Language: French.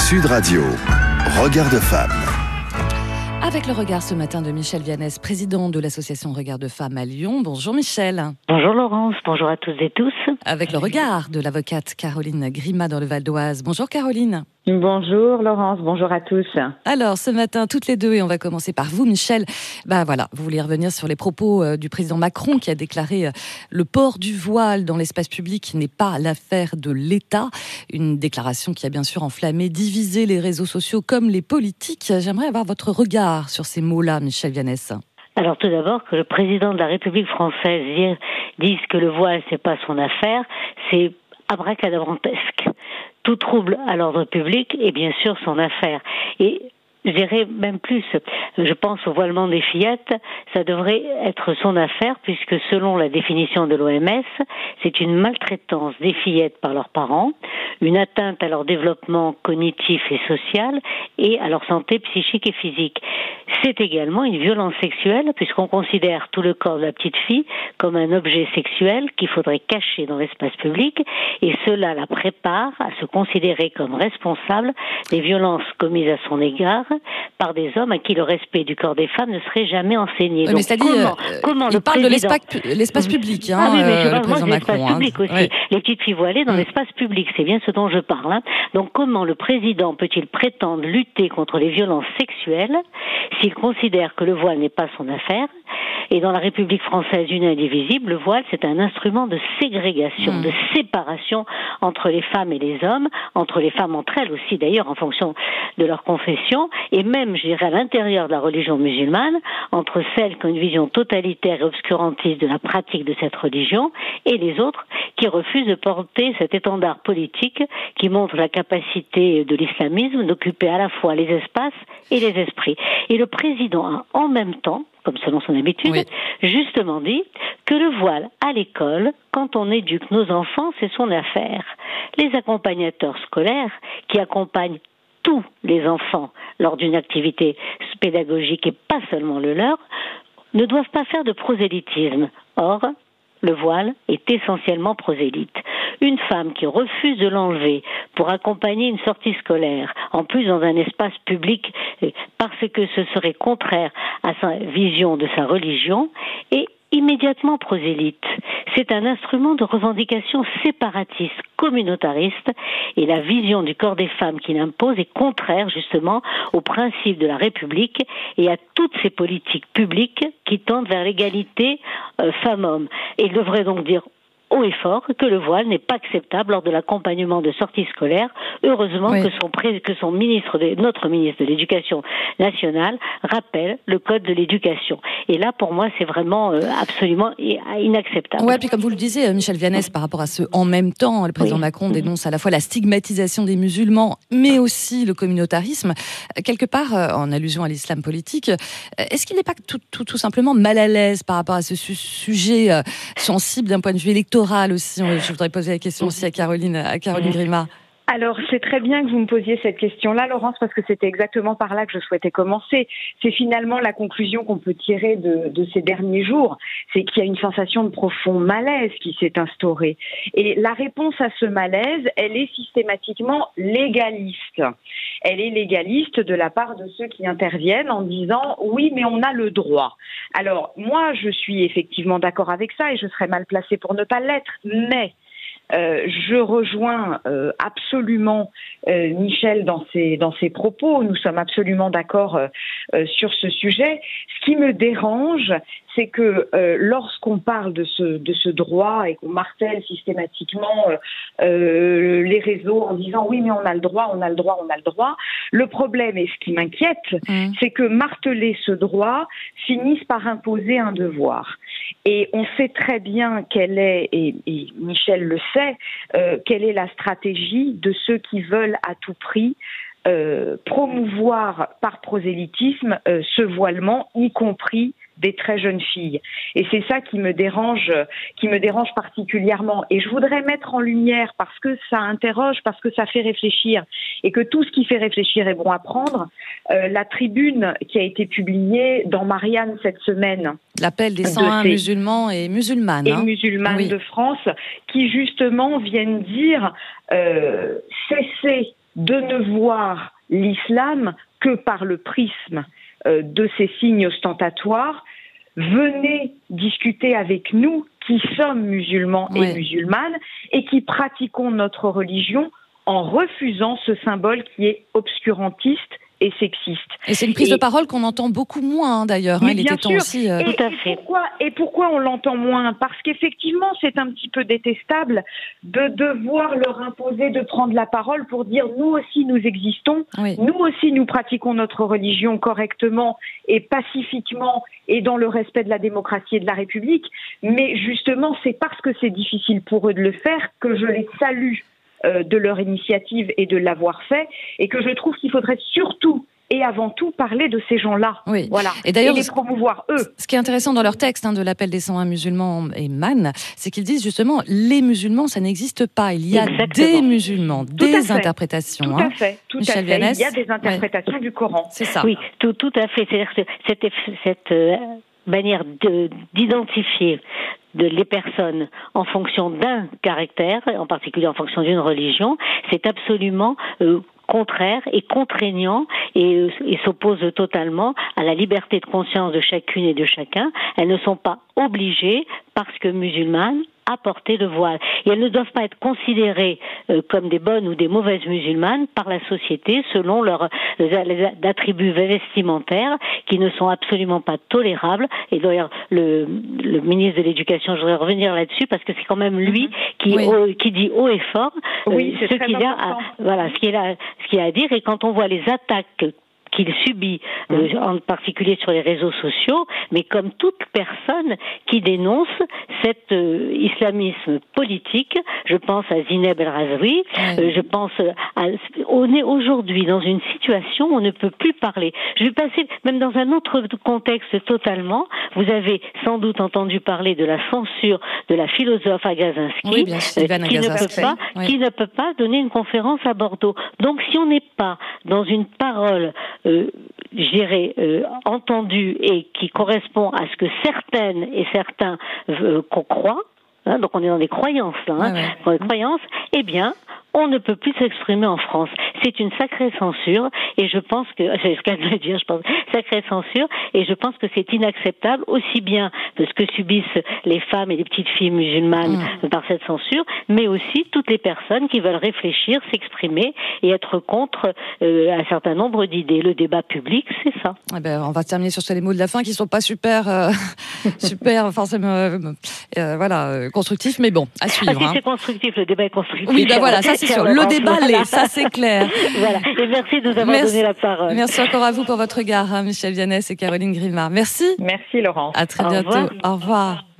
Sud Radio, Regard de femme. Avec le regard ce matin de Michel Viannès, président de l'association Regard de femmes à Lyon. Bonjour Michel. Bonjour Laurence, bonjour à toutes et tous. Avec le regard de l'avocate Caroline Grima dans le Val d'Oise. Bonjour Caroline. Bonjour Laurence, bonjour à tous. Alors ce matin, toutes les deux, et on va commencer par vous Michel, vous voulez revenir sur les propos du président Macron qui a déclaré le port du voile dans l'espace public n'est pas l'affaire de l'État. Une déclaration qui a bien sûr enflammé, divisé les réseaux sociaux comme les politiques. J'aimerais avoir votre regard sur ces mots-là, Michel Viannès. Alors tout d'abord, que le président de la République française dise que le voile c'est pas son affaire, c'est abracadabrantesque. Tout trouble à l'ordre public est bien sûr son affaire. Et je dirais même plus, je pense au voilement des fillettes, ça devrait être son affaire puisque selon la définition de l'OMS, c'est une maltraitance des fillettes par leurs parents, une atteinte à leur développement cognitif et social et à leur santé psychique et physique. C'est également une violence sexuelle puisqu'on considère tout le corps de la petite fille comme un objet sexuel qu'il faudrait cacher dans l'espace public et cela la prépare à se considérer comme responsable des violences commises à son égard par des hommes à qui le respect du corps des femmes ne serait jamais enseigné. Oui, donc, comment il parle de l'espace public, le président Macron. L'espace public aussi. Ouais. Les petites filles voilées dans l'espace public, c'est bien ce dont je parle. Donc comment le président peut-il prétendre lutter contre les violences sexuelles s'il considère que le voile n'est pas son affaire? Et dans la République française une et indivisible, le voile, c'est un instrument de ségrégation, de séparation entre les femmes et les hommes, entre les femmes entre elles aussi d'ailleurs en fonction de leur confession, et même, je dirais, à l'intérieur de la religion musulmane, entre celles qui ont une vision totalitaire et obscurantiste de la pratique de cette religion, et les autres qui refusent de porter cet étendard politique qui montre la capacité de l'islamisme d'occuper à la fois les espaces et les esprits. Et le président a en même temps, comme selon son habitude, justement dit que le voile à l'école, quand on éduque nos enfants, c'est son affaire. Les accompagnateurs scolaires qui accompagnent tous les enfants lors d'une activité pédagogique et pas seulement le leur, ne doivent pas faire de prosélytisme. Or, le voile est essentiellement prosélyte. Une femme qui refuse de l'enlever pour accompagner une sortie scolaire, en plus dans un espace public, parce que ce serait contraire à sa vision de sa religion, est immédiatement prosélyte. C'est un instrument de revendication séparatiste, communautariste, et la vision du corps des femmes qu'il impose est contraire justement aux principes de la République et à toutes ces politiques publiques qui tendent vers l'égalité femmes-hommes. Et il devrait donc dire haut et fort que le voile n'est pas acceptable lors de l'accompagnement de sorties scolaires. Heureusement que notre ministre de l'Éducation nationale rappelle le code de l'éducation. Et là, pour moi, c'est vraiment absolument inacceptable. Ouais, puis comme vous le disiez, Michel Viannès, par rapport à ce en même temps, le président Macron dénonce à la fois la stigmatisation des musulmans, mais aussi le communautarisme. Quelque part, en allusion à l'islam politique, est-ce qu'il n'est pas tout simplement mal à l'aise par rapport à ce sujet sensible d'un point de vue électoral aussi? Je voudrais poser la question aussi à Caroline Grima. Alors, c'est très bien que vous me posiez cette question-là, Laurence, parce que c'était exactement par là que je souhaitais commencer. C'est finalement la conclusion qu'on peut tirer de ces derniers jours. C'est qu'il y a une sensation de profond malaise qui s'est instaurée. Et la réponse à ce malaise, elle est systématiquement légaliste. Elle est légaliste de la part de ceux qui interviennent en disant « oui, mais on a le droit ». Alors, moi, je suis effectivement d'accord avec ça et je serais mal placée pour ne pas l'être, mais je rejoins absolument Michel dans ses propos. Nous sommes absolument d'accord sur ce sujet. Ce qui me dérange, c'est que lorsqu'on parle de ce droit et qu'on martèle systématiquement les réseaux en disant oui mais on a le droit, le problème et ce qui m'inquiète, c'est que marteler ce droit finisse par imposer un devoir. Et on sait très bien quelle est, et Michel le sait, quelle est la stratégie de ceux qui veulent à tout prix promouvoir par prosélytisme ce voilement, y compris des très jeunes filles. Et c'est ça qui me dérange particulièrement. Et je voudrais mettre en lumière, parce que ça interroge, parce que ça fait réfléchir, et que tout ce qui fait réfléchir est bon à prendre, la tribune qui a été publiée dans Marianne cette semaine. L'appel des 101 musulmans et musulmanes. Et musulmanes de France, qui justement viennent dire cessez de ne voir l'islam que par le prisme de ces signes ostentatoires. Venez discuter avec nous qui sommes musulmans et musulmanes et qui pratiquons notre religion en refusant ce symbole qui est obscurantiste et sexiste. Et c'est une prise de parole qu'on entend beaucoup moins, d'ailleurs. Il était temps aussi. Tout à fait. Et pourquoi on l'entend moins ? Parce qu'effectivement, c'est un petit peu détestable de devoir leur imposer de prendre la parole pour dire nous aussi nous existons, nous aussi nous pratiquons notre religion correctement et pacifiquement et dans le respect de la démocratie et de la République. Mais justement, c'est parce que c'est difficile pour eux de le faire que je les salue de leur initiative et de l'avoir fait, et que je trouve qu'il faudrait surtout et avant tout parler de ces gens-là, voilà, et d'ailleurs, les promouvoir eux. Ce qui est intéressant dans leur texte de l'appel des 101 musulmans et Man, c'est qu'ils disent justement les musulmans, ça n'existe pas. Il y a des musulmans, des interprétations. Tout à fait. Michel Viannès, il y a des interprétations du Coran. C'est ça. Oui, tout à fait. C'est-à-dire que cette manière d'identifier les personnes en fonction d'un caractère, en particulier en fonction d'une religion, c'est absolument contraire et contraignant et s'oppose totalement à la liberté de conscience de chacune et de chacun. Elles ne sont pas obligées, parce que musulmanes, à porter le voile. Et elles ne doivent pas être considérées comme des bonnes ou des mauvaises musulmanes par la société selon leurs attributs vestimentaires qui ne sont absolument pas tolérables. Et d'ailleurs, le ministre de l'Éducation, je voudrais revenir là-dessus parce que c'est quand même lui qui dit haut et fort ce qu'il a à dire. Et quand on voit les attaques qu'il subit, en particulier sur les réseaux sociaux, mais comme toute personne qui dénonce cet islamisme politique, je pense à Zineb El Razoui, je pense on est aujourd'hui dans une situation où on ne peut plus parler. Je vais passer même dans un autre contexte totalement. Vous avez sans doute entendu parler de la censure de la philosophe Agazinski, qui ne peut pas donner une conférence à Bordeaux. Donc si on n'est pas dans une parole entendue et qui correspond à ce que certaines et certains qu'on croit, donc on est dans des croyances dans des croyances, eh bien on ne peut plus s'exprimer en France. C'est une sacrée censure, et je pense que, c'est ce qu'elle veut dire, je pense, sacrée censure, et je pense que c'est inacceptable, aussi bien de ce que subissent les femmes et les petites filles musulmanes par cette censure, mais aussi toutes les personnes qui veulent réfléchir, s'exprimer et être contre un certain nombre d'idées. Le débat public, c'est ça. Eh ben, on va terminer sur les mots de la fin qui sont pas super forcément constructifs, mais bon, à suivre. C'est constructif, le débat est constructif. Oui, ben voilà, ça c'est sûr. Le débat l'est, ça c'est clair. Voilà. Et merci de nous avoir donné la parole. Merci encore à vous pour votre regard, Michel Viannès et Caroline Grimard. Merci. Merci Laurence. À très bientôt. Au revoir.